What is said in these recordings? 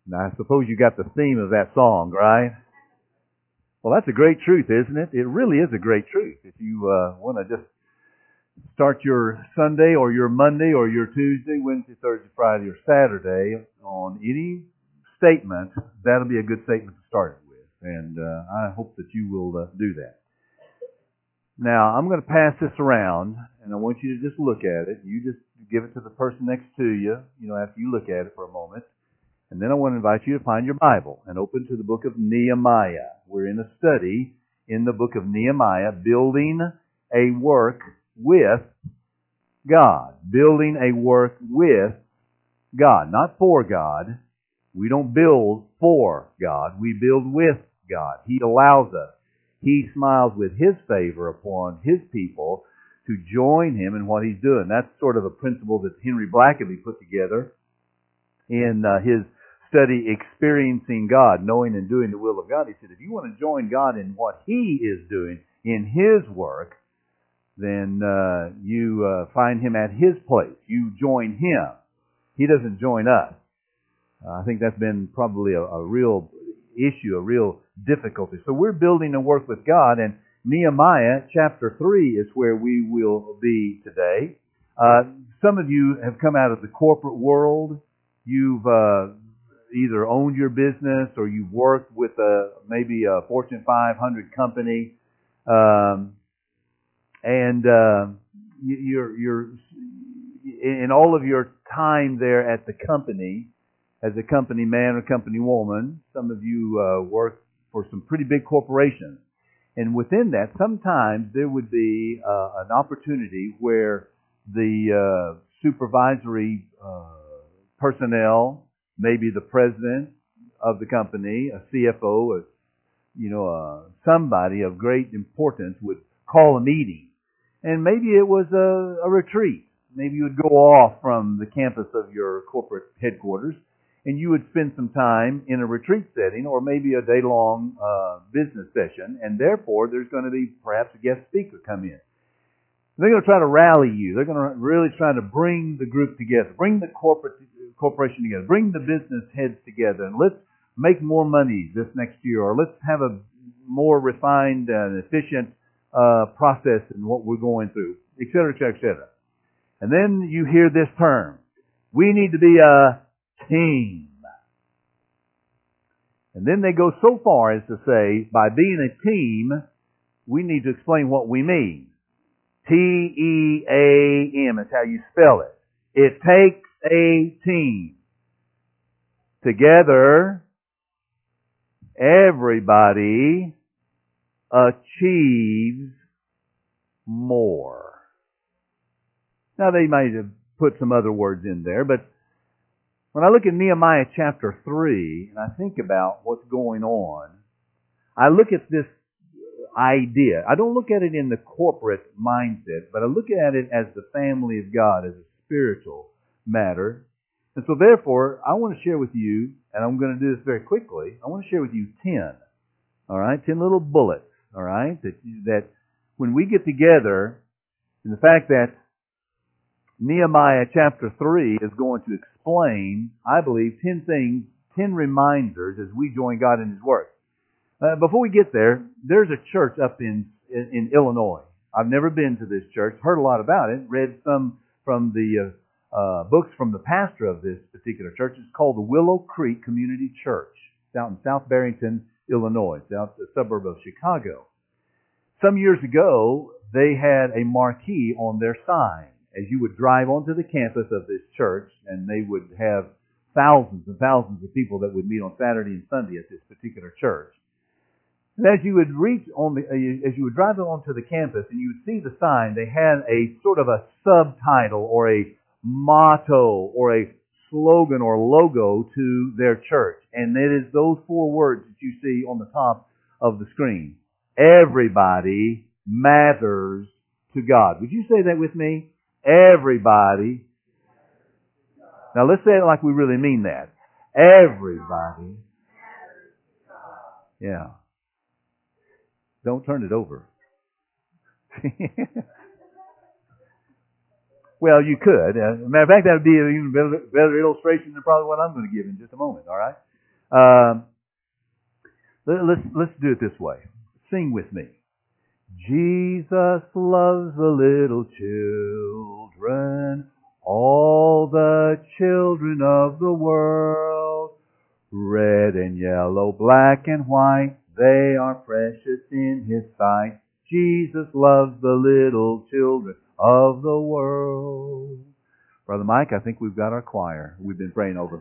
Now, I suppose you got the theme of that song, right? Well, that's a great truth, isn't it? It really is a great truth. If you want to just start your Sunday or your Monday or your Tuesday, Wednesday, Thursday, Friday, or Saturday on any statement, that'll be a good statement to start it with. And I hope that you will do that. Now, I'm going to pass this around, and I want you to just look at it. You just give it to the person next to you, after you look at it for a moment. And then I want to invite you to find your Bible and open to the book of Nehemiah. We're in a study in the book of Nehemiah, building a work with God. Building a work with God, not for God. We don't build for God. We build with God. He allows us. He smiles with His favor upon His people to join Him in what He's doing. That's sort of a principle that Henry Blackaby put together in his study, Experiencing God, Knowing and Doing the Will of God. He said, if you want to join God in what He is doing in His work, then you find Him at His place. You join Him. He doesn't join us. I think that's been probably a real issue, a real difficulty. So we're building a work with God, and Nehemiah chapter 3 is where we will be today. Some of you have come out of the corporate world. You've either owned your business or you've worked with maybe a Fortune 500 company, and you're in all of your time there at the company as a company man or company woman. Some of you work for some pretty big corporations, and within that, sometimes there would be an opportunity where the supervisory personnel, maybe the president of the company, a CFO, somebody of great importance would call a meeting. And maybe it was a retreat. Maybe you would go off from the campus of your corporate headquarters and you would spend some time in a retreat setting or maybe a day-long business session, and therefore there's going to be perhaps a guest speaker come in. They're going to try to rally you. They're going to really try to bring the group together, bring the corporation together, bring the business heads together, and let's make more money this next year, or let's have a more refined and efficient process in what we're going through, et cetera, et cetera, et cetera. And then you hear this term: we need to be a team. And then they go so far as to say, by being a team, we need to explain what we mean. T-E-A-M is how you spell it. It takes a team. Together, everybody achieves more. Now, they might have put some other words in there, but when I look at Nehemiah chapter 3, and I think about what's going on, I look at this idea. I don't look at it in the corporate mindset, but I look at it as the family of God, as a spiritual matter. And so therefore, I want to share with you, and I'm going to do this very quickly, I want to share with you 10. All right? 10 little bullets. All right? That when we get together, and the fact that Nehemiah chapter 3 is going to explain, I believe, 10 things, 10 reminders as we join God in His work. Before we get there, there's a church up in Illinois. I've never been to this church, heard a lot about it, read some from the books from the pastor of this particular church. It's called the Willow Creek Community Church. It's out in South Barrington, Illinois. It's out the suburb of Chicago. Some years ago, they had a marquee on their sign. As you would drive onto the campus of this church, and they would have thousands and thousands of people that would meet on Saturday and Sunday at this particular church. And as you would as you would drive onto the campus and you would see the sign, they had a sort of a subtitle or a motto or a slogan or logo to their church. And it is those 4 words that you see on the top of the screen. Everybody matters to God. Would you say that with me? Everybody. Now let's say it like we really mean that. Everybody. Yeah. Don't turn it over. Well, you could. Matter of fact, that would be an even better illustration than probably what I'm going to give in just a moment, all right? Um, let's do it this way. Sing with me. Jesus loves the little children, all the children of the world. Red and yellow, black and white, they are precious in His sight. Jesus loves the little children of the world. Brother Mike, I think we've got our choir. We've been praying over.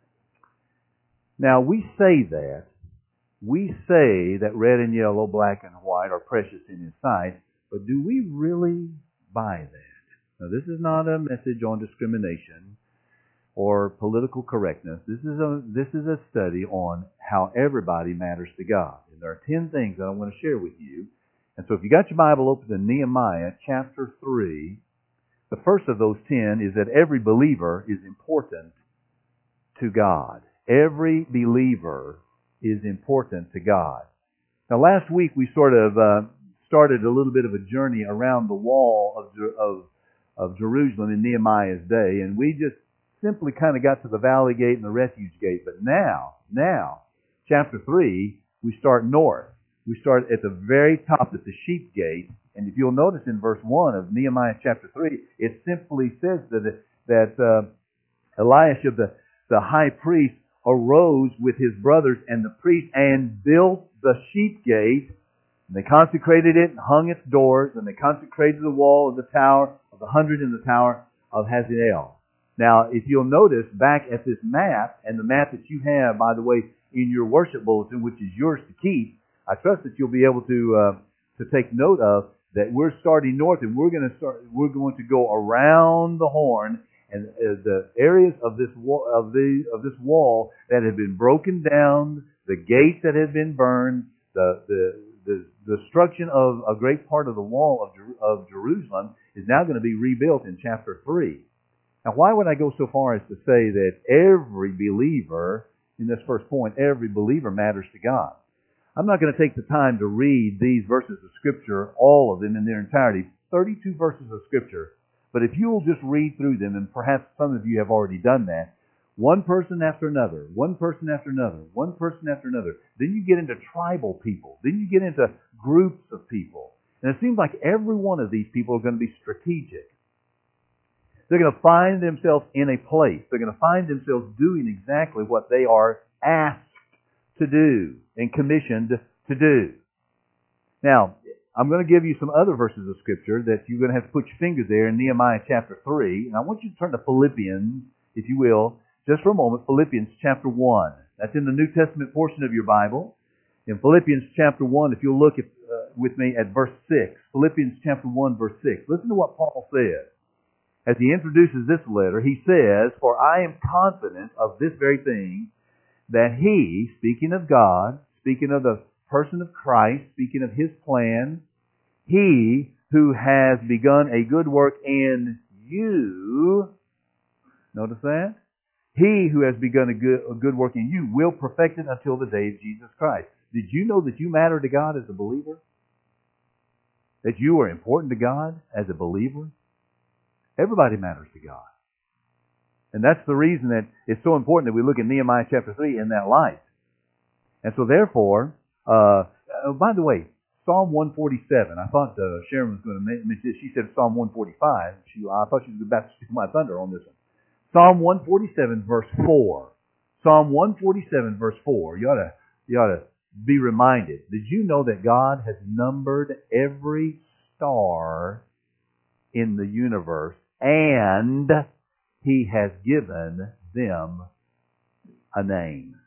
Now, we say that. We say that red and yellow, black and white are precious in His sight, but do we really buy that? Now, this is not a message on discrimination or political correctness. This is a study on how everybody matters to God. And there are 10 things that I want to share with you. And so if you got your Bible open to Nehemiah chapter 3, the first of those 10 is that every believer is important to God. Every believer is important to God. Now last week we sort of started a little bit of a journey around the wall of Jerusalem in Nehemiah's day, and we just simply kind of got to the Valley Gate and the Refuge Gate. But now, chapter 3, we start north. We start at the very top at the Sheep Gate. And if you'll notice in verse 1 of Nehemiah chapter 3, it simply says that Eliashib, the high priest, arose with his brothers and the priests and built the Sheep Gate. And they consecrated it and hung its doors, and they consecrated the wall of the tower of the 100 and the tower of Hazael. Now, if you'll notice back at this map, and the map that you have, by the way, in your worship bulletin, which is yours to keep, I trust that you'll be able to take note of that we're starting north, and we're going to go around the horn, and the areas of this wall that have been broken down, the gates that have been burned, the destruction of a great part of the wall of Jerusalem is now going to be rebuilt in chapter 3. Now, why would I go so far as to say that every believer, in this first point, every believer matters to God? I'm not going to take the time to read these verses of Scripture, all of them in their entirety, 32 verses of Scripture. But if you will just read through them, and perhaps some of you have already done that, one person after another, one person after another, one person after another, then you get into tribal people. Then you get into groups of people. And it seems like every one of these people are going to be strategic. They're going to find themselves in a place. They're going to find themselves doing exactly what they are asked to do and commissioned to do. Now, I'm going to give you some other verses of Scripture that you're going to have to put your finger there in Nehemiah chapter 3. And I want you to turn to Philippians, if you will, just for a moment. Philippians chapter 1. That's in the New Testament portion of your Bible. In Philippians chapter 1, if you'll look with me at verse 6. Philippians chapter 1, verse 6. Listen to what Paul says. As he introduces this letter, he says, "For I am confident of this very thing, that He," speaking of God, speaking of the person of Christ, speaking of His plan, "He who has begun a good work in you," notice that? "He who has begun a good work in you will perfect it until the day of Jesus Christ." Did you know that you matter to God as a believer? That you are important to God as a believer? Everybody matters to God. And that's the reason that it's so important that we look at Nehemiah chapter 3 in that light. And so therefore, by the way, Psalm 147, I thought Sharon was going to mention this. She said Psalm 145. I thought she was about to steal my thunder on this one. Psalm 147 verse 4. Psalm 147 verse 4. You ought to be reminded. Did you know that God has numbered every star in the universe, and He has given them a name?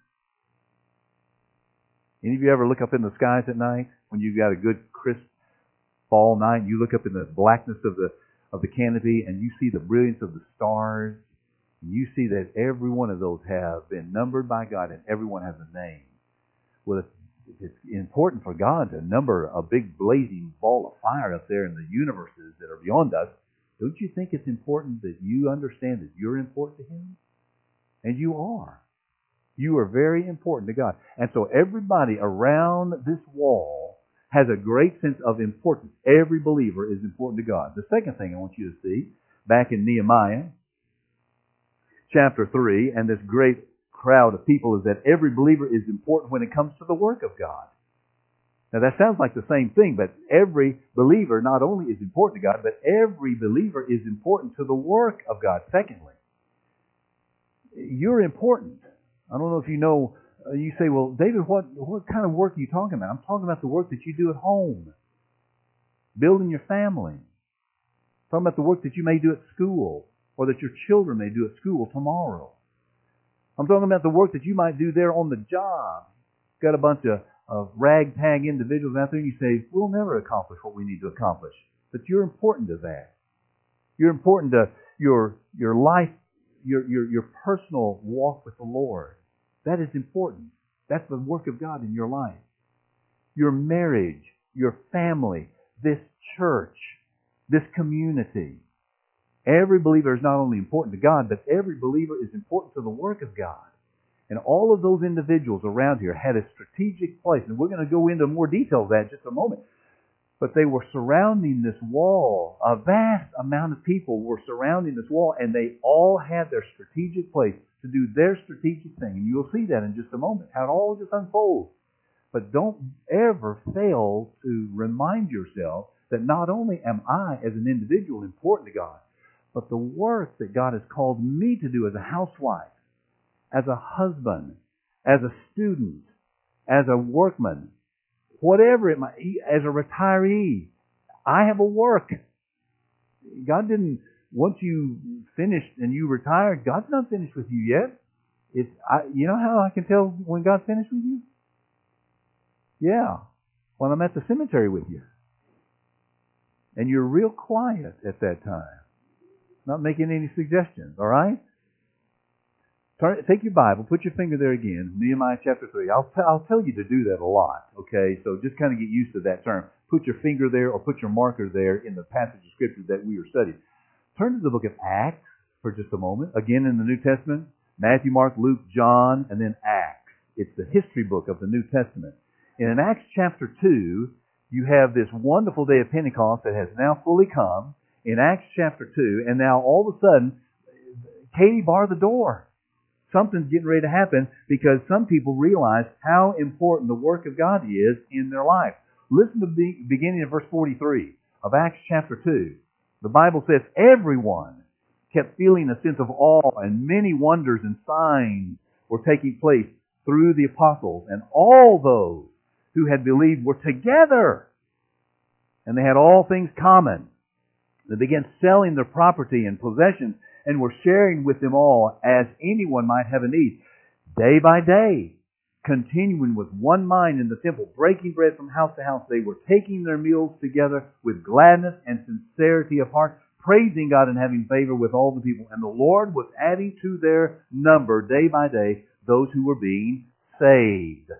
Any of you ever look up in the skies at night when you've got a good crisp fall night? You look up in the blackness of the canopy and you see the brilliance of the stars. And you see that every one of those have been numbered by God, and everyone has a name. Well, it's important for God to number a big blazing ball of fire up there in the universes that are beyond us. Don't you think it's important that you understand that you're important to Him? And you are. You are very important to God. And so everybody around this wall has a great sense of importance. Every believer is important to God. The second thing I want you to see, back in Nehemiah chapter 3, and this great crowd of people is that every believer is important when it comes to the work of God. Now that sounds like the same thing, but every believer not only is important to God, but every believer is important to the work of God. Secondly, you're important. I don't know if you know, you say, well, David, what kind of work are you talking about? I'm talking about the work that you do at home, building your family. I'm talking about the work that you may do at school, or that your children may do at school tomorrow. I'm talking about the work that you might do there on the job. Got a bunch of ragtag individuals out there, and you say, we'll never accomplish what we need to accomplish. But you're important to that. You're important to your life, your personal walk with the Lord. That is important. That's the work of God in your life. Your marriage, your family, this church, this community. Every believer is not only important to God, but every believer is important to the work of God. And all of those individuals around here had a strategic place. And we're going to go into more detail of that in just a moment. But they were surrounding this wall. A vast amount of people were surrounding this wall, and they all had their strategic place to do their strategic thing. And you'll see that in just a moment, how it all just unfolds. But don't ever fail to remind yourself that not only am I as an individual important to God, but the work that God has called me to do as a housewife, as a husband, as a student, as a workman, whatever it might be, as a retiree, I have a work. God didn't, once you finished and you retired, God's not finished with you yet. You know how I can tell when God's finished with you? Yeah, when I'm at the cemetery with you. And you're real quiet at that time. Not making any suggestions, all right? Take your Bible, put your finger there again, Nehemiah chapter 3. I'll tell you to do that a lot, okay? So just kind of get used to that term. Put your finger there or put your marker there in the passage of Scripture that we are studying. Turn to the book of Acts for just a moment. Again in the New Testament, Matthew, Mark, Luke, John, and then Acts. It's the history book of the New Testament. And in Acts chapter 2, you have this wonderful day of Pentecost that has now fully come in Acts chapter 2, and now all of a sudden, Katie barred the door. Something's getting ready to happen because some people realize how important the work of God is in their life. Listen to the beginning of verse 43 of Acts chapter 2. The Bible says, everyone kept feeling a sense of awe, and many wonders and signs were taking place through the apostles, and all those who had believed were together, and they had all things common. They began selling their property and possessions and were sharing with them all as anyone might have a need. Day by day, continuing with one mind in the temple, breaking bread from house to house, they were taking their meals together with gladness and sincerity of heart, praising God and having favor with all the people. And the Lord was adding to their number day by day those who were being saved.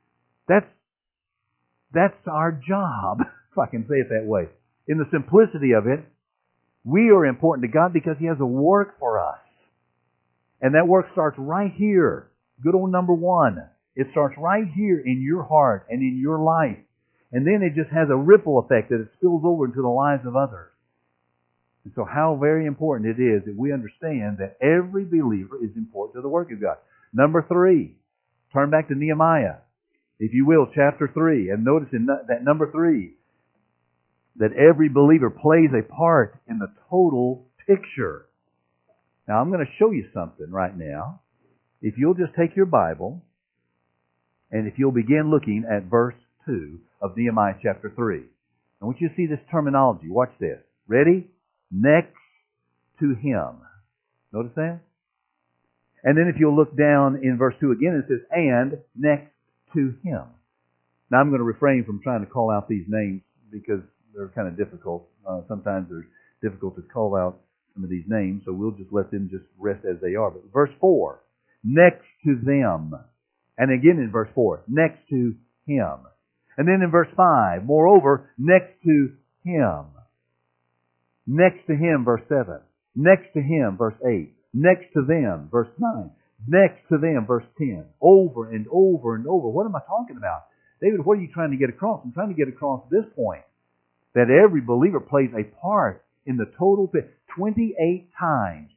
That's our job, if I can say it that way. In the simplicity of it, we are important to God because He has a work for us. And that work starts right here. Good old number one. It starts right here in your heart and in your life. And then it just has a ripple effect that it spills over into the lives of others. And so how very important it is that we understand that every believer is important to the work of God. Number 3. Turn back to Nehemiah, if you will, chapter 3. And notice in that number 3, that every believer plays a part in the total picture. Now, I'm going to show you something right now. If you'll just take your Bible, and if you'll begin looking at verse 2 of Nehemiah chapter 3. I want you to see this terminology. Watch this. Ready? Next to him. Notice that? And then if you'll look down in verse 2 again, it says, and next to him. Now, I'm going to refrain from trying to call out these names because they're kind of difficult. Sometimes they're difficult to call out some of these names, so we'll just let them just rest as they are. But verse 4, next to them. And again in verse 4, next to him. And then in verse 5, moreover, next to him. Next to him, verse 7. Next to him, verse 8. Next to them, verse 9. Next to them, verse 10. Over and over and over. What am I talking about? David, what are you trying to get across? I'm trying to get across this point. That every believer plays a part in the total picture. 28 times,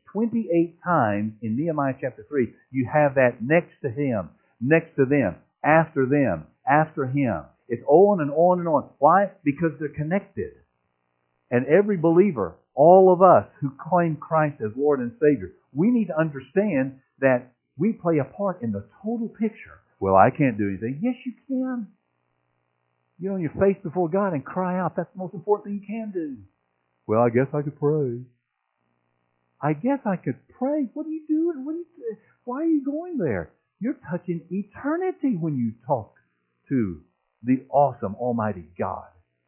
28 times in Nehemiah chapter 3, you have that next to him, next to them, after him. It's on and on and on. Why? Because they're connected. And every believer, all of us who claim Christ as Lord and Savior, we need to understand that we play a part in the total picture. Well, I can't do anything. Yes, you can. Get on your face before God and cry out. That's the most important thing you can do. Well, I guess I could pray. I guess I could pray. What are you doing? Why are you going there? You're touching eternity when you talk to the awesome, almighty God.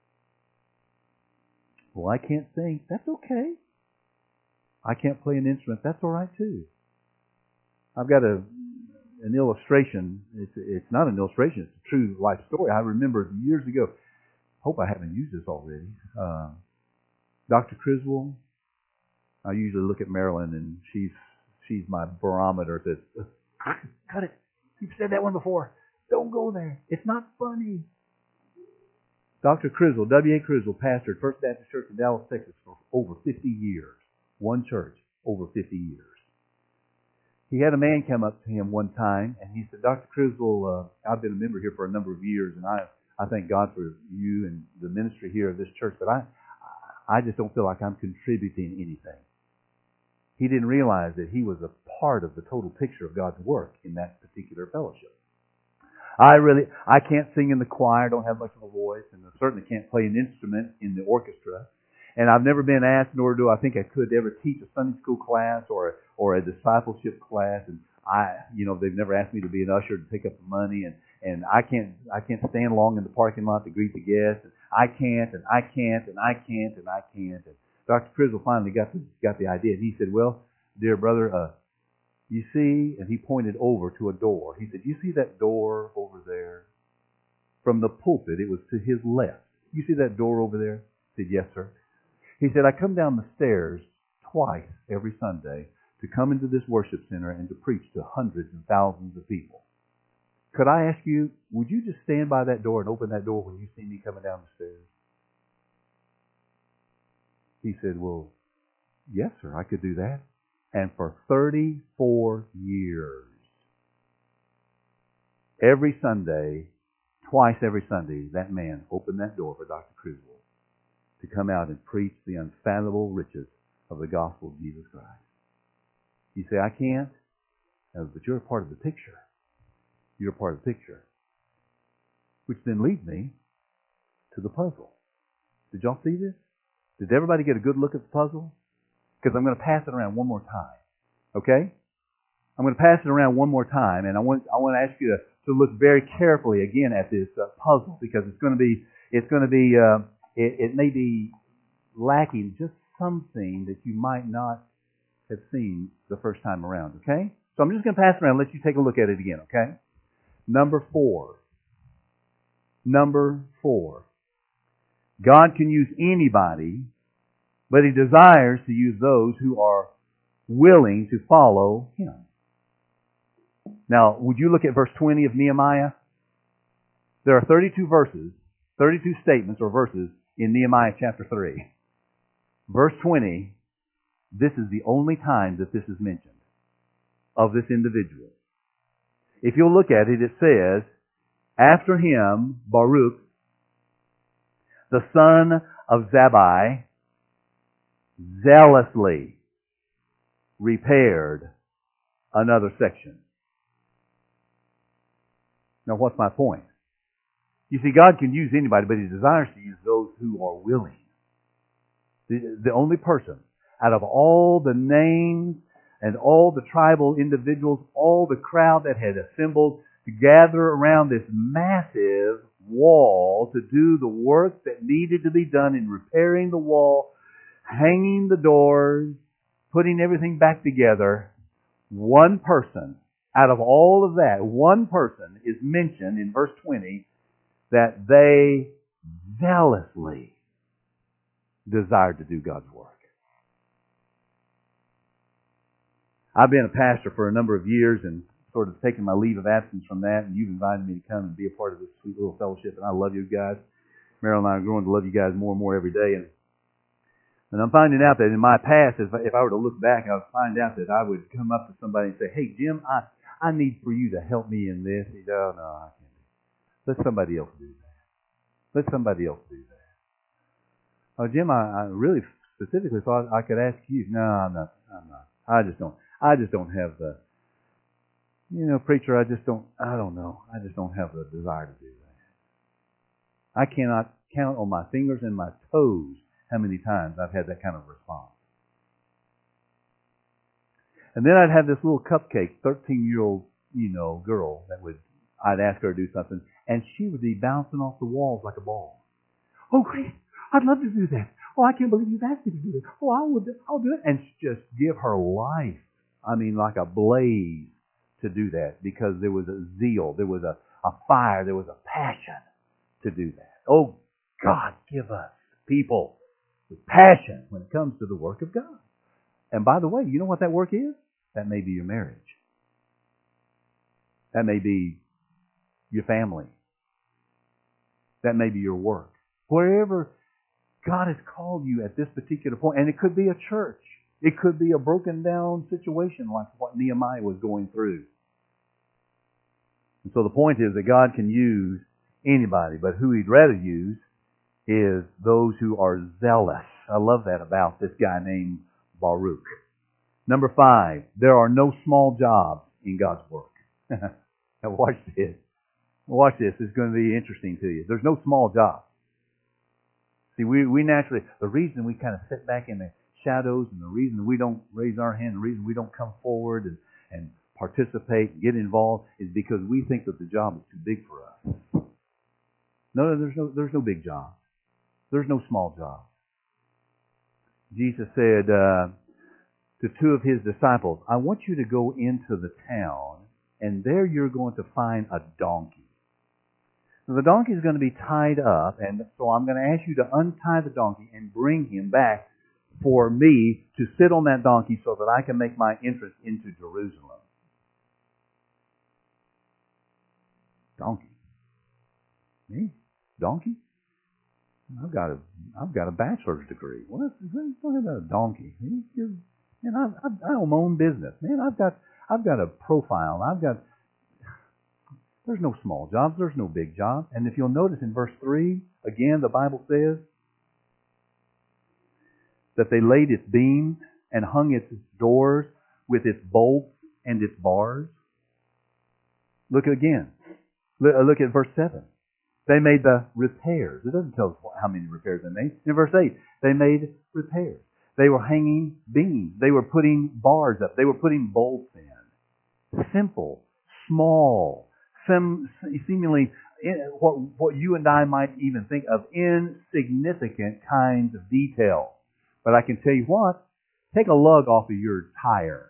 Well, I can't sing. That's okay. I can't play an instrument. That's all right too. I've got an illustration. It's not an illustration. It's a true life story. I remember years ago. Hope I haven't used this already. Dr. Criswell. I usually look at Marilyn, and she's my barometer. Says, cut it. You've said that one before. Don't go there. It's not funny. Dr. Criswell, W.A. Criswell, pastored First Baptist Church in Dallas, Texas for over 50 years. One church, over 50 years. He had a man come up to him one time, and he said, Dr. Criswell, I've been a member here for a number of years, and I thank God for you and the ministry here of this church, but I just don't feel like I'm contributing anything. He didn't realize that he was a part of the total picture of God's work in that particular fellowship. I can't sing in the choir, don't have much of a voice, and I certainly can't play an instrument in the orchestra. And I've never been asked, nor do I think I could ever teach a Sunday school class or a discipleship class. And they've never asked me to be an usher to pick up the money. And I can't stand long in the parking lot to greet the guests. And I can't. And Dr. Criswell finally got the idea. And he said, well, dear brother, you see, and he pointed over to a door. He said, you see that door over there? From the pulpit, it was to his left. You see that door over there? I said, yes, sir. He said, I come down the stairs twice every Sunday to come into this worship center and to preach to hundreds and thousands of people. Could I ask you, would you just stand by that door and open that door when you see me coming down the stairs? He said, well, yes, sir, I could do that. And for 34 years, every Sunday, twice every Sunday, that man opened that door for Dr. Criswell to come out and preach the unfathomable riches of the gospel of Jesus Christ. You say, I can't? No, but you're a part of the picture. You're a part of the picture. Which then leads me to the puzzle. Did y'all see this? Did everybody get a good look at the puzzle? Because I'm going to pass it around one more time. Okay? I'm going to pass it around one more time, and I want to ask you to look very carefully again at this puzzle, because it may be lacking just something that you might not have seen the first time around. Okay? So I'm just going to pass it around and let you take a look at it again. Okay? Number 4. God can use anybody, but He desires to use those who are willing to follow Him. Now, would you look at verse 20 of Nehemiah? There are 32 verses, 32 statements or verses in Nehemiah chapter 3. Verse 20, this is the only time that this is mentioned of this individual. If you'll look at it, it says, after him, Baruch, the son of Zabbai, zealously repaired another section. Now, what's my point? You see, God can use anybody, but He desires to use those who are willing. The only person out of all the names and all the tribal individuals, all the crowd that had assembled to gather around this massive wall to do the work that needed to be done in repairing the wall, hanging the doors, putting everything back together, one person out of all of that, one person is mentioned in verse 20 that they zealously desired to do God's work. I've been a pastor for a number of years and sort of taken my leave of absence from that, and you've invited me to come and be a part of this sweet little fellowship, and I love you guys. Meryl and I are growing to love you guys more and more every day. And And I'm finding out that in my past, if I were to look back, I would find out that I would come up to somebody and say, "Hey, Jim, I need for you to help me in this." He'd go, "Oh, no, I can't do it. Let somebody else do that. Let somebody else do that." "Oh, Jim, I really specifically thought I could ask you." "No, I'm not. I just don't have the, preacher, I don't know. I just don't have the desire to do that." I cannot count on my fingers and my toes how many times I've had that kind of response. And then I'd have this little cupcake, 13-year-old, girl I'd ask her to do something, and she would be bouncing off the walls like a ball. "Oh, great. I'd love to do that. Oh, I can't believe you've asked me to do it. Oh, I'll do it." And just give her life. I mean, like a blaze to do that, because there was a zeal, there was a fire, there was a passion to do that. Oh, God, give us people with passion when it comes to the work of God. And by the way, you know what that work is? That may be your marriage. That may be your family. That may be your work. Wherever God has called you at this particular point, and it could be a church. It could be a broken down situation like what Nehemiah was going through. And so the point is that God can use anybody, but who He'd rather use is those who are zealous. I love that about this guy named Baruch. Number 5, there are no small jobs in God's work. Now watch this. Watch this. It's going to be interesting to you. There's no small jobs. See, we naturally, the reason we kind of sit back in the shadows, and the reason we don't raise our hand, the reason we don't come forward and participate and get involved, is because we think that the job is too big for us. No, there's no big jobs. There's no small jobs. Jesus said to 2 of His disciples, "I want you to go into the town, and there you're going to find a donkey. Now, the donkey is going to be tied up, and so I'm going to ask you to untie the donkey and bring him back for me to sit on that donkey so that I can make my entrance into Jerusalem." Donkey. Me? Donkey? I've got a bachelor's degree. What is talking about a donkey? Man, I own my own business. Man, I've got a profile. There's no small jobs. There's no big jobs. And if you'll notice in verse 3, again, the Bible says that they laid its beams and hung its doors with its bolts and its bars. Look again. Look at verse 7. They made the repairs. It doesn't tell us how many repairs they made. In verse 8, they made repairs. They were hanging beams. They were putting bars up. They were putting bolts in. Simple, small, seemingly what you and I might even think of insignificant kinds of detail. But I can tell you what, take a lug off of your tire.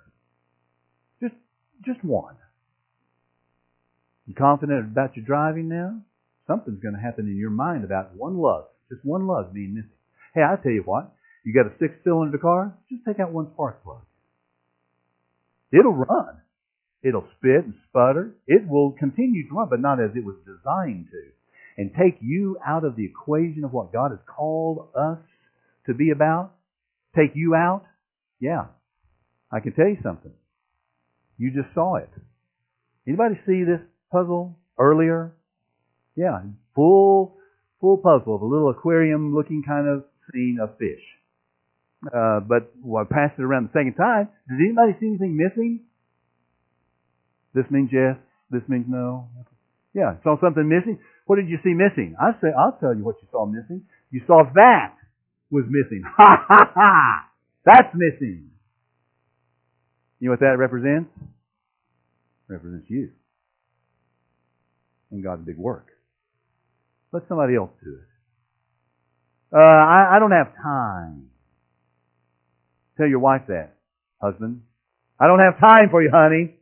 Just one. You confident about your driving now? Something's going to happen in your mind about one lug. Just one lug being missing. Hey, I tell you what, you got a 6-cylinder car? Just take out one spark plug. It'll run. It'll spit and sputter. It will continue to run, but not as it was designed to. And take you out of the equation of what God has called us to be about. Take you out. Yeah. I can tell you something. You just saw it. Anybody see this puzzle earlier? Yeah. Full puzzle of a little aquarium-looking kind of scene of fish. But when I passed it around the second time, did anybody see anything missing? This means yes. This means no. Yeah, saw something missing. What did you see missing? I'll tell you what you saw missing. You saw that was missing. Ha ha ha! That's missing. You know what that represents? It represents you. And God's big work. Let somebody else do it. I don't have time. Tell your wife that, husband. I don't have time for you, honey.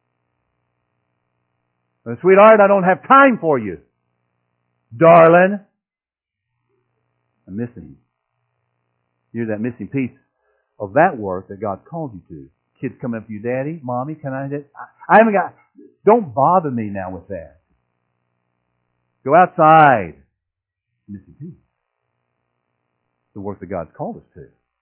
Sweetheart, I don't have time for you. Darling. I'm missing. You're that missing piece of that work that God called you to. Kids come up to you, Daddy, Mommy, can I haven't got, don't bother me now with that. Go outside. Missing piece. The work that God's called us to.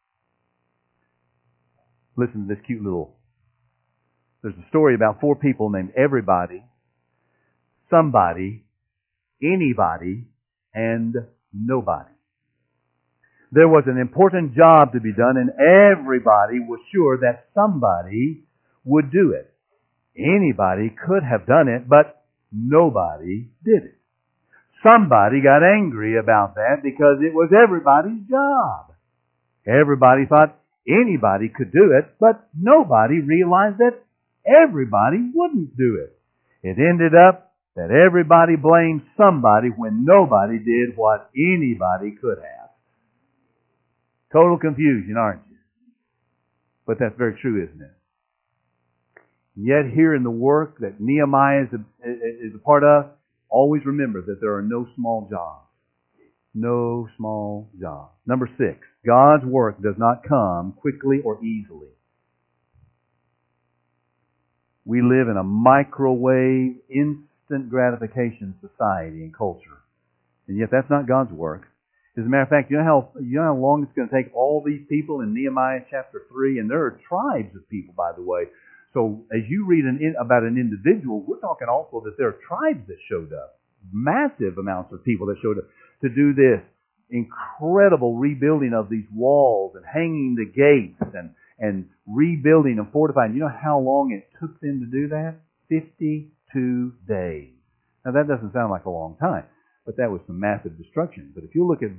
Listen to this cute little... There's a story about 4 people named Everybody, Somebody, Anybody, and Nobody. There was an important job to be done, and everybody was sure that somebody would do it. Anybody could have done it, but nobody did it. Somebody got angry about that because it was everybody's job. Everybody thought anybody could do it, but nobody realized that everybody wouldn't do it. It ended up that everybody blamed somebody when nobody did what anybody could have. Total confusion, aren't you? But that's very true, isn't it? And yet here in the work that Nehemiah is a part of, always remember that there are no small jobs. No small jobs. Number 6, God's work does not come quickly or easily. We live in a microwave, instant gratification society and culture. And yet that's not God's work. As a matter of fact, you know how long it's going to take all these people in Nehemiah chapter 3? And there are tribes of people, by the way. So as you read about an individual, we're talking also that there are tribes that showed up. Massive amounts of people that showed up to do this incredible rebuilding of these walls and hanging the gates and rebuilding and fortifying. You know how long it took them to do that? 52 days. Now that doesn't sound like a long time. But that was some massive destruction. But if you look at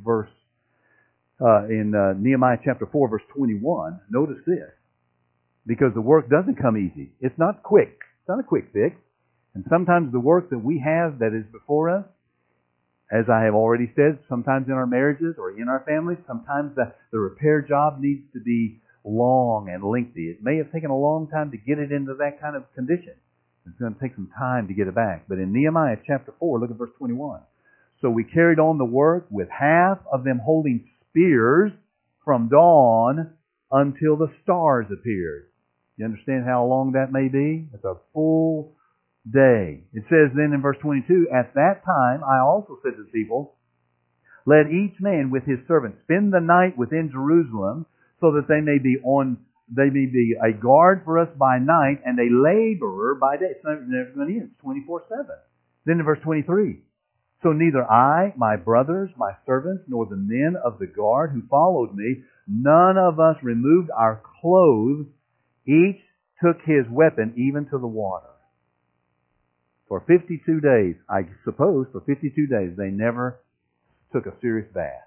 in Nehemiah chapter 4, verse 21, notice this. Because the work doesn't come easy. It's not quick. It's not a quick fix. And sometimes the work that we have that is before us, as I have already said, sometimes in our marriages or in our families, sometimes the repair job needs to be long and lengthy. It may have taken a long time to get it into that kind of condition. It's going to take some time to get it back. But in Nehemiah chapter 4, look at verse 21. So we carried on the work with half of them holding spears from dawn until the stars appeared. You understand how long that may be? It's a full day. It says then in verse 22, At that time I also said to the people, Let each man with his servant spend the night within Jerusalem, so that they may be a guard for us by night and a laborer by day. It's never going to end. It's 24/7. Then in verse 23, So neither I, my brothers, my servants, nor the men of the guard who followed me, none of us removed our clothes. Each took his weapon even to the water. For 52 days, I suppose for 52 days, they never took a serious bath.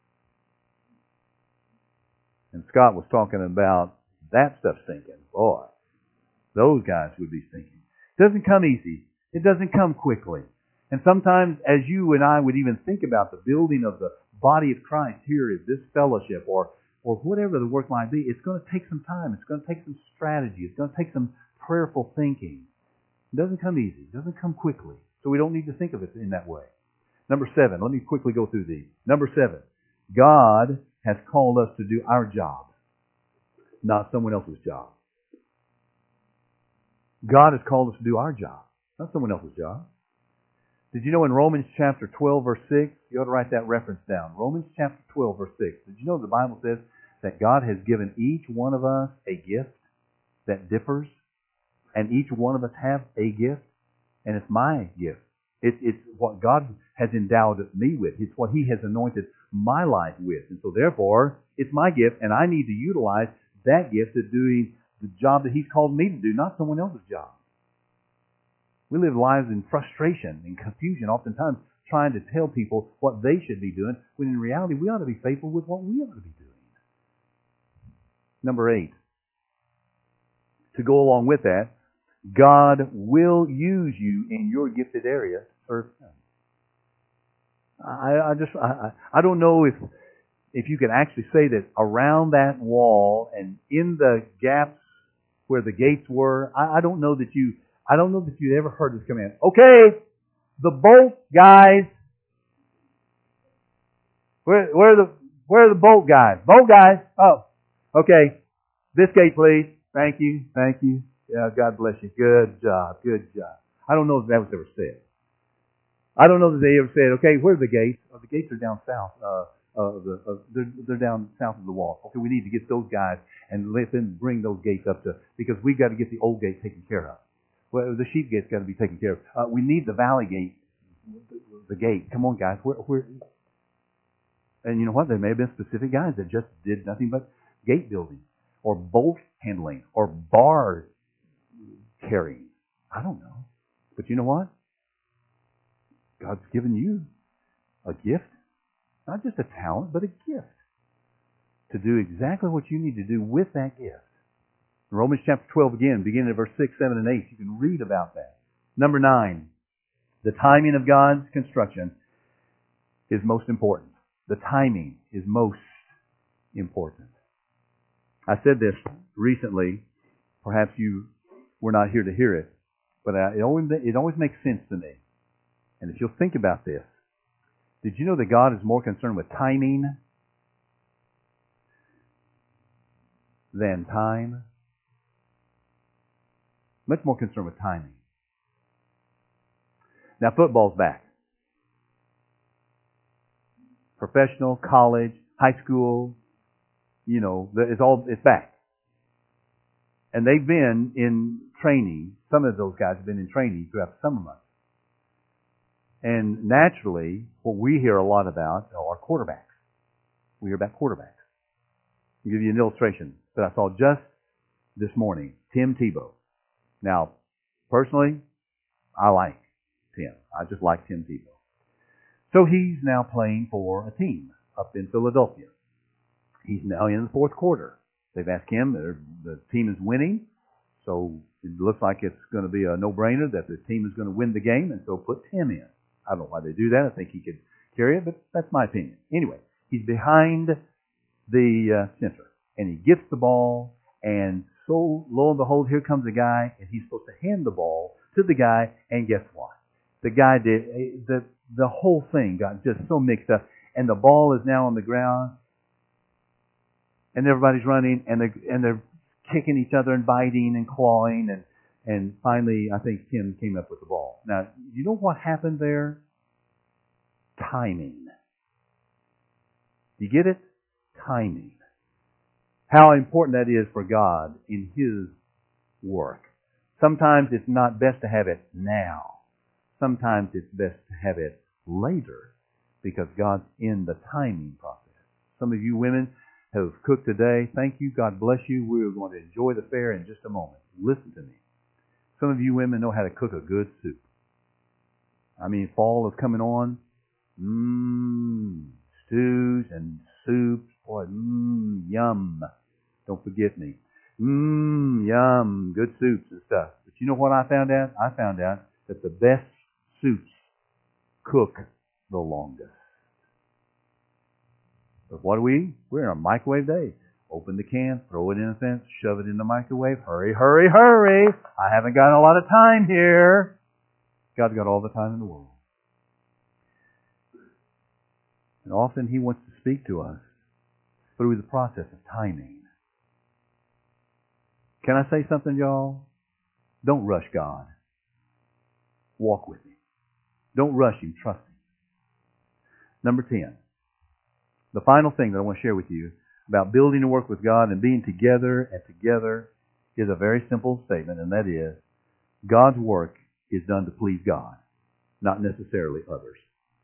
And Scott was talking about that stuff stinking. Boy, those guys would be stinking. It doesn't come easy. It doesn't come quickly. And sometimes, as you and I would even think about the building of the body of Christ here at this fellowship or whatever the work might be, it's going to take some time. It's going to take some strategy. It's going to take some prayerful thinking. It doesn't come easy. It doesn't come quickly. So we don't need to think of it in that way. Number 7, let me quickly go through these. Number 7, God has called us to do our job, not someone else's job. God has called us to do our job, not someone else's job. Did you know in Romans chapter 12, verse 6, you ought to write that reference down. Romans chapter 12, verse 6. Did you know the Bible says that God has given each one of us a gift that differs? And each one of us have a gift, and it's my gift. It's what God has endowed me with. It's what He has anointed my life with. And so therefore, it's my gift, and I need to utilize that gift to doing the job that He's called me to do, not someone else's job. We live lives in frustration and confusion, oftentimes trying to tell people what they should be doing, when in reality we ought to be faithful with what we ought to be doing. Number 8. To go along with that, God will use you in your gifted area to serve Him. I don't know if you can actually say that around that wall and in the gaps where the gates were, I don't know that you ever heard this command. Okay, the bolt guys. Where are the bolt guys? Bolt guys. Oh, okay. This gate, please. Thank you. Yeah, God bless you. Good job. I don't know if that was ever said. I don't know that they ever said, okay, where are the gates? Oh, the gates are down south. they're down south of the wall. Okay, we need to get those guys and let them bring those gates up to, because we've got to get the old gate taken care of. Well, the sheep gate's got to be taken care of. We need the valley gate, the gate. Come on, guys. And you know what? There may have been specific guys that just did nothing but gate building, or bolt handling, or bar carrying. I don't know. But you know what? God's given you a gift. Not just a talent, but a gift. To do exactly what you need to do with that gift. In Romans chapter 12 again, beginning at verse 6, 7, and 8, you can read about that. Number 9, the timing of God's construction is most important. The timing is most important. I said this recently. Perhaps you were not here to hear it, but it always makes sense to me. And if you'll think about this, did you know that God is more concerned with timing than time? Much more concerned with timing. Now, football's back. Professional, college, high school, it's back. And they've been in training. Some of those guys have been in training throughout the summer months. And naturally, what we hear a lot about are quarterbacks. We hear about quarterbacks. I'll give you an illustration that I saw just this morning. Tim Tebow. Now, personally, I like Tim. I just like Tim Tebow. So he's now playing for a team up in Philadelphia. He's now in the fourth quarter. They've asked him, the team is winning, so it looks like it's going to be a no-brainer that the team is going to win the game, and so put Tim in. I don't know why they do that. I think he could carry it, but that's my opinion. Anyway, he's behind the center, and he gets the ball, and so lo and behold, here comes a guy, and he's supposed to hand the ball to the guy, and guess what? The guy did, the whole thing got just so mixed up, and the ball is now on the ground, and everybody's running, and they're kicking each other and biting and clawing, and finally, I think Tim came up with the ball. Now, you know what happened there? Timing. You get it? Timing. How important that is for God in His work. Sometimes it's not best to have it now. Sometimes it's best to have it later, because God's in the timing process. Some of you women have cooked today. Thank you. God bless you. We're going to enjoy the fare in just a moment. Listen to me. Some of you women know how to cook a good soup. I mean, fall is coming on. Stews and soups. Boy, yum. Don't forget me. Yum. Good soups and stuff. But you know what I found out? I found out that the best soups cook the longest. But what do we? We're in a microwave day. Open the can, throw it in a fence, shove it in the microwave. Hurry, hurry, hurry. I haven't got a lot of time here. God's got all the time in the world. And often He wants to speak to us through the process of timing. Can I say something, y'all? Don't rush God. Walk with Him. Don't rush Him. Trust Him. Number 10. The final thing that I want to share with you about building a work with God and being together and together is a very simple statement, and that is, God's work is done to please God, not necessarily others.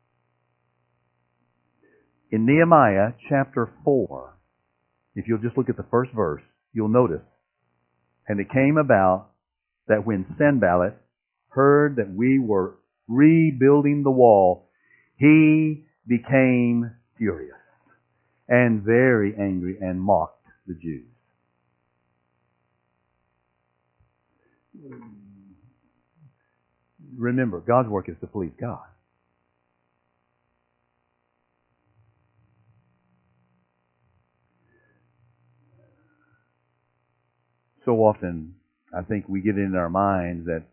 In Nehemiah chapter 4, if you'll just look at the first verse, you'll notice, and it came about that when Sanballat heard that we were rebuilding the wall, he became furious and very angry and mocked the Jews. Remember, God's work is to please God. So often, I think we get in our minds that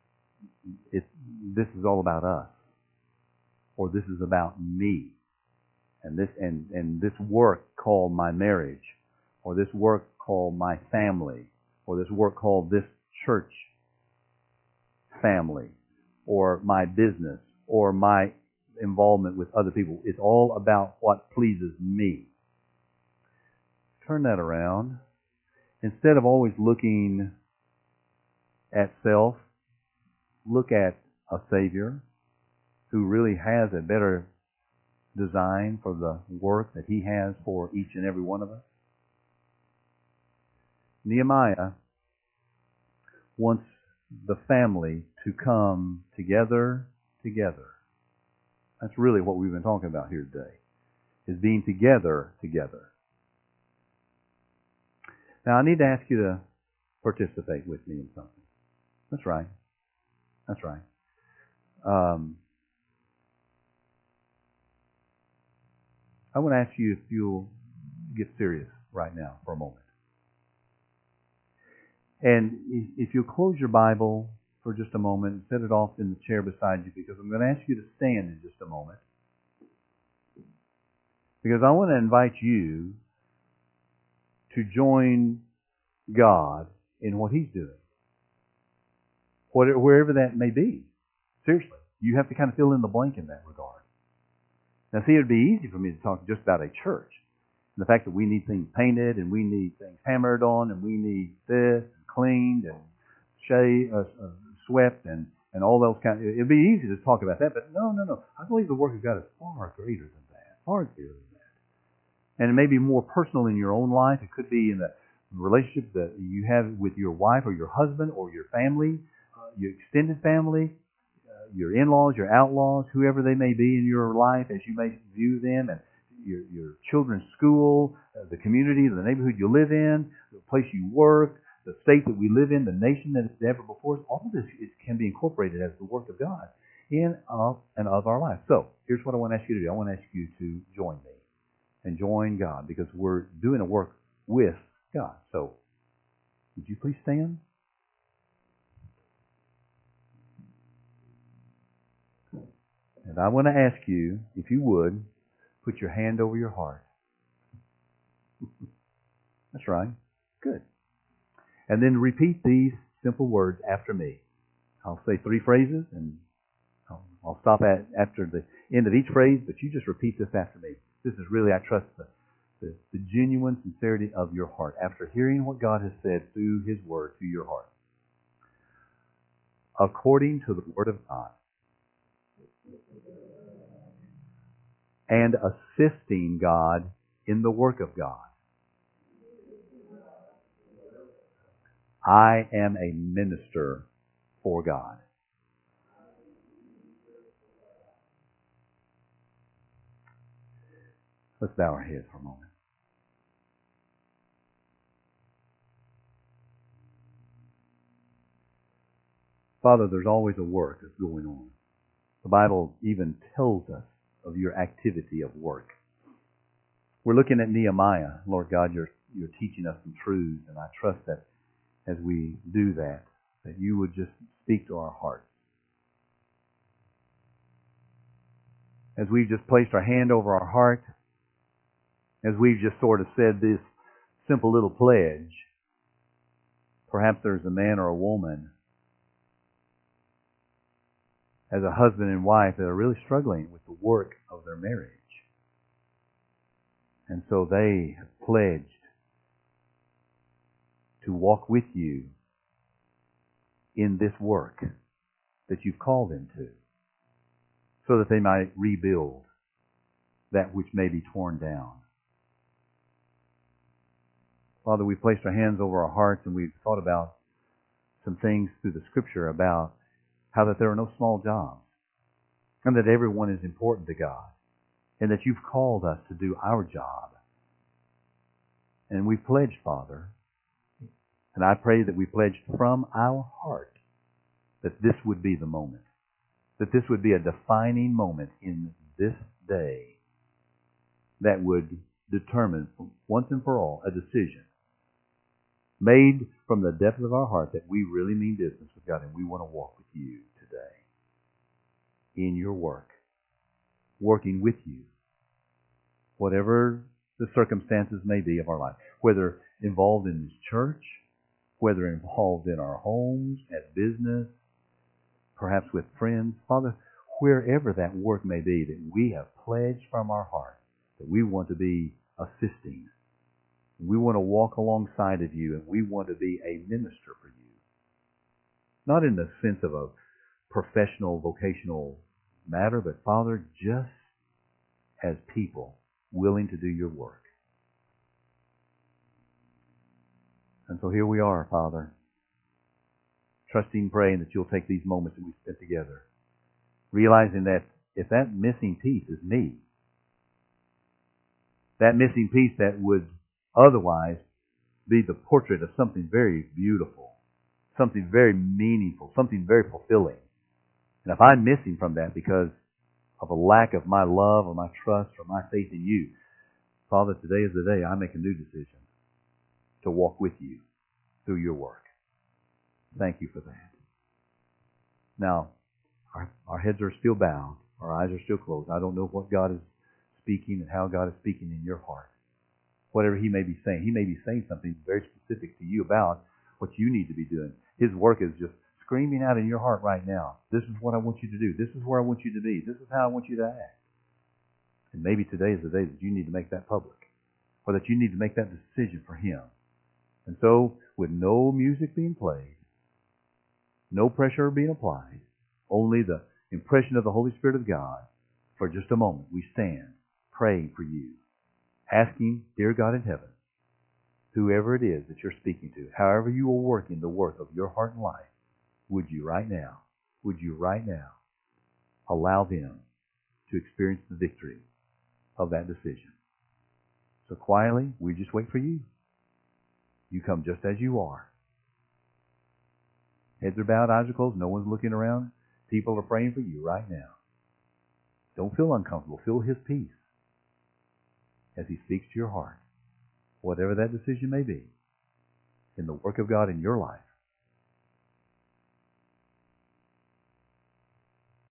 this is all about us, or this is about me, and this work called my marriage, or this work called my family, or this work called this church family, or my business, or my involvement with other people. It's all about what pleases me. Turn that around. Instead of always looking at self, look at a Savior who really has a better design for the work that He has for each and every one of us. Nehemiah wants the family to come together. That's really what we've been talking about here today, is being together. Now, I need to ask you to participate with me in something. That's right. I want to ask you if you'll get serious right now for a moment. And if you'll close your Bible for just a moment and set it off in the chair beside you, because I'm going to ask you to stand in just a moment. Because I want to invite you to join God in what He's doing. Wherever that may be. Seriously. You have to kind of fill in the blank in that regard. Now see, it would be easy for me to talk just about a church. And the fact that we need things painted and we need things hammered on and we need this and cleaned and swept and all those kinds. It'd be easy to talk about that, but no. I believe the work of God is far greater than that. Far greater than that. And it may be more personal in your own life. It could be in the relationship that you have with your wife or your husband or your family, your extended family, your in-laws, your outlaws, whoever they may be in your life as you may view them, and your children's school, the community, the neighborhood you live in, the place you work, the state that we live in, the nation that is ever before us. All of this can be incorporated as the work of God in and of our life. So, here's what I want to ask you to do. I want to ask you to join me and join God, because we're doing a work with God. So, would you please stand? And I want to ask you, if you would, put your hand over your heart. That's right. Good. And then repeat these simple words after me. I'll say 3 phrases, and I'll stop after the end of each phrase, but you just repeat this after me. This is really, I trust, the genuine sincerity of your heart after hearing what God has said through His Word to your heart. According to the Word of God, and assisting God in the work of God, I am a minister for God. Let's bow our heads for a moment. Father, there's always a work that's going on. The Bible even tells us of your activity of work. We're looking at Nehemiah. Lord God, you're teaching us some truths, and I trust that as we do that you would just speak to our hearts. As we've just placed our hand over our heart, as we've just sort of said this simple little pledge, perhaps there's a man or a woman, as a husband and wife, that are really struggling with the work of their marriage. And so they have pledged to walk with you in this work that you've called them to, so that they might rebuild that which may be torn down. Father, we've placed our hands over our hearts, and we've thought about some things through the Scripture about how that there are no small jobs, and that everyone is important to God, and that you've called us to do our job. And we pledged, Father, and I pray that we pledged from our heart that this would be the moment, that this would be a defining moment in this day that would determine once and for all a decision made from the depth of our heart that we really mean business with God, and we want to walk with you today in your work, working with you, whatever the circumstances may be of our life, whether involved in this church, whether involved in our homes, at business, perhaps with friends. Father, wherever that work may be, that we have pledged from our heart that we want to be assisting. We want to walk alongside of you, and we want to be a minister for you. Not in the sense of a professional, vocational matter, but Father, just as people willing to do your work. And so here we are, Father, trusting, praying that you'll take these moments that we spent together, realizing that if that missing piece is me, that missing piece that would otherwise be the portrait of something very beautiful, something very meaningful, something very fulfilling. And if I'm missing from that because of a lack of my love or my trust or my faith in you, Father, today is the day I make a new decision to walk with you through your work. Thank you for that. Now, our heads are still bowed. Our eyes are still closed. I don't know what God is speaking and how God is speaking in your heart. Whatever He may be saying. He may be saying something very specific to you about what you need to be doing. His work is just screaming out in your heart right now. This is what I want you to do. This is where I want you to be. This is how I want you to act. And maybe today is the day that you need to make that public. Or that you need to make that decision for Him. And so, with no music being played, no pressure being applied, only the impression of the Holy Spirit of God, for just a moment, we stand praying for you, asking, dear God in heaven, whoever it is that you're speaking to, however you are working the work of your heart and life, would you right now allow them to experience the victory of that decision? So quietly, we just wait for you. You come just as you are. Heads are bowed, eyes are closed, no one's looking around. People are praying for you right now. Don't feel uncomfortable. Feel His peace as He speaks to your heart. Whatever that decision may be, in the work of God in your life,